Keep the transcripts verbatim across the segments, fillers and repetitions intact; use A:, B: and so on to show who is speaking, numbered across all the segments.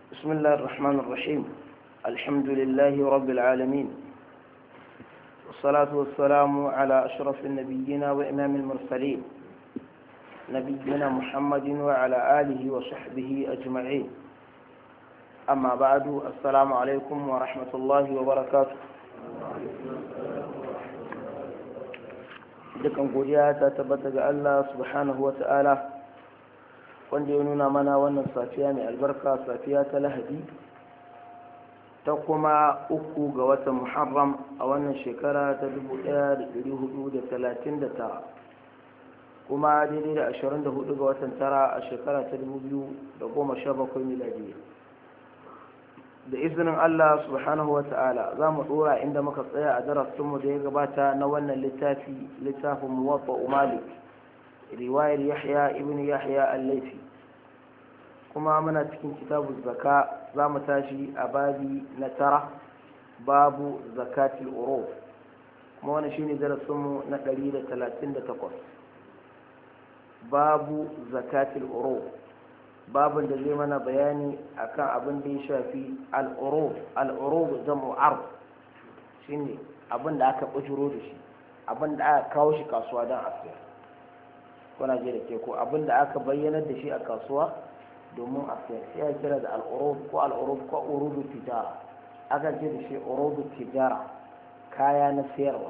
A: بسم الله الرحمن الرحيم. الحمد لله رب العالمين، والصلاة والسلام على أشرف النبيين وإمام المرسلين نبينا محمد وعلى آله وصحبه أجمعين. أما بعد، السلام عليكم ورحمة الله وبركاته. dukan godiya ta tabbata ga Allah subhanahu wa ta'ala wanda ya nuna mana wannan safiya mai albarka, safiya ta Lahadi ta kuma uku ga watan Muharram a wannan shekara ta dubu ɗaya da ɗari hudu da talatin da tara, kuma daidai da ashirin da hudu ga watan tara a shekara ta dubu biyu da goma sha bakwai miladiya. Da izinin Allah subhanahu wa ta'ala za mu dora inda muka tsaya a darasinmu da ya gabata na wannan littafi littafin muwatta malik riwayar yahya ibn yahya al-laifi, kuma muna cikin kitabu zaka. za mu tashi a babi na tara, babu zakatil urub, kuma wani shine darasinmu na ɗari da talatin da takwas. babu zakatil urub, babin da zai mana bayani akan abin da ya shafi al'urub. Al'urub jam'u ard, shine abin da aka bujuro da shi, abin da aka kawo shi kasuwa don a sayar. kuna je da ke ko abin da aka bayyana da shi a kasuwa domin a sayar sai ya kira da al'urub ko al'urub ko urubu tijara. aka ce da shi urubu tijara, kaya na sayarwa.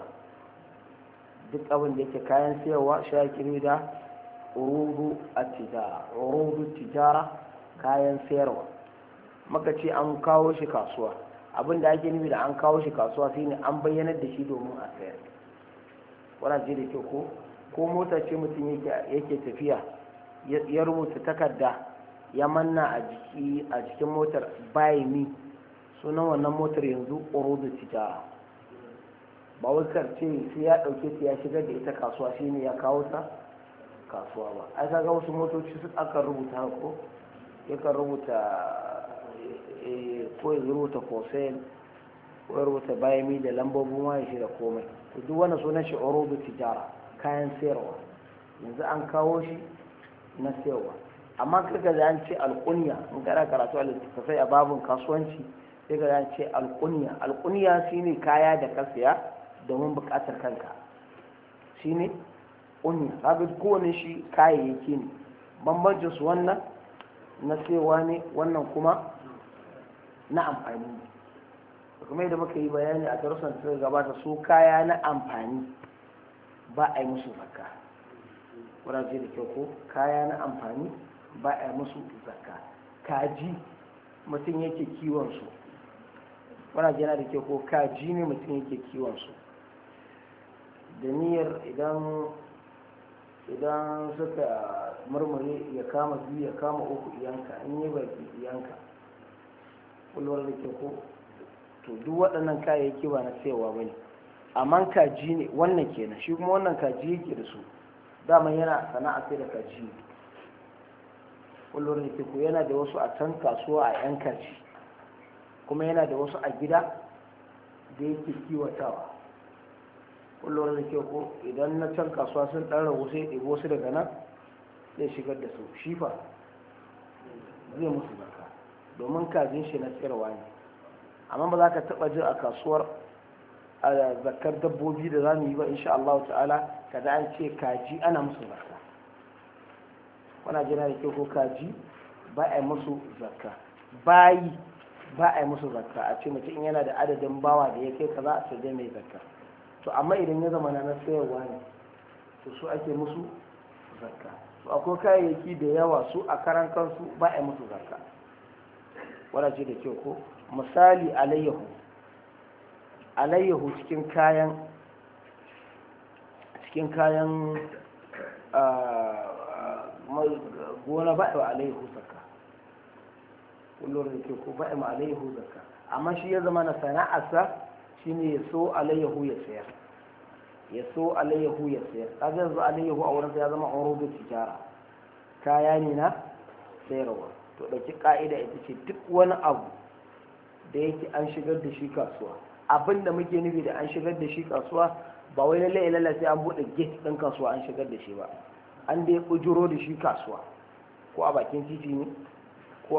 A: duk abin da yake kayan sayarwa shi ya kira da urudu at-tijara. urudu tijara, kayan sayarwa. maka ce an kawo shi kasuwa, abin da ake nufi da an kawo shi kasuwa shine an bayyanar da shi domin a sayar. wannan je da ke ko ko mota ce mutum yake tafiya ya rubuta takarda ya manna a jiki a jikin motar buy me, sunan wannan motar yanzu urudu tijara. ba wai karce sai ya dauke ta ya shigar da ita kasuwa shine ya kawo ta kasuwa ba. ai kaga wasu motoci su aka rubuta ko yakan rubuta ko ya rubuta for sale ko ya rubuta buy me da lambobin waya shi da komai. to duk wannan sunan shi urudu tijara, kayan sayarwa. yanzu an kawo shi na sayarwa. amma kaga da an ce alƙunya, in kana karatu a littattafai a babin kasuwanci sai ga an ce alƙunya. alƙunya shine kaya da ka siya domin buƙatar kanka, shine ƙunya. kaga kowane shi kayayyaki ne, bambancin su wannan na sayarwa ne, wannan kuma na amfani ne. kuma yadda muka yi bayani a darussan da suka gabata, su kaya na amfani ba a yi musu zakka. wadace da kyau ko kaya na amfani ba a yi musu zakka. kaji mutum yake kiwon su, wadace yana da kyau ko kaji ne mutum yake kiwon su da niyyar idan idan suka murmure ya kama biyu ya kama uku iyanka, in yi baki iyanka. kullum da ke ko to duk waɗannan kayayyaki ba na sayarwa ba ne. amma kaji ne wannan kenan, shi kuma wannan kaji yake da su, dama yana sana'a sai da kaji. kullum da ke ko yana da wasu a can kasuwa a yan kaji, kuma yana da wasu a gida da yake kiwatawa. kullum da ke ko idan na can kasuwa sun ɗan ragu sai ɗigo su daga nan zai shigar da su shifa zai musu zaka, domin kajin shi na tsirwa ne. amma ba za ka taɓa jin a kasuwar a zakar dabbobi da za mu yi ba insha Allah ta'ala kada an ce kaji ana musu zakka. wana jina da ke ko kaji ba a yi musu zakka. bayi ba a yi musu zakka, a ce mutum yana da adadin bawa da ya kai kaza a sai mai zakka. to amma idan ya zama na sayarwa ne, to su ake musu zakka. to akwai kayayyaki da yawa su a karan kansu ba a yi musu zakka. wana ce da ke ko misali alayyahu alayyahu cikin kayan cikin kayan gona ba a alayyahu zakka. kullum da ke ko ba a alayyahu zakka. amma shi ya zama na sana'arsa shine ya so alayyahu ya sayar, ya so alayyahu ya sayar. kaga yanzu alayyahu a wurinsa ya zama urudu tijara, kaya ne na sayarwa. to dauki ka'ida ita ce duk wani abu da yake an shigar da shi kasuwa, abin da muke nufi da an shigar da shi kasuwa ba wai lalle lalle sai an bude gate din kasuwa an shigar da shi ba, an dai bujuro da shi kasuwa, ko a bakin titi ne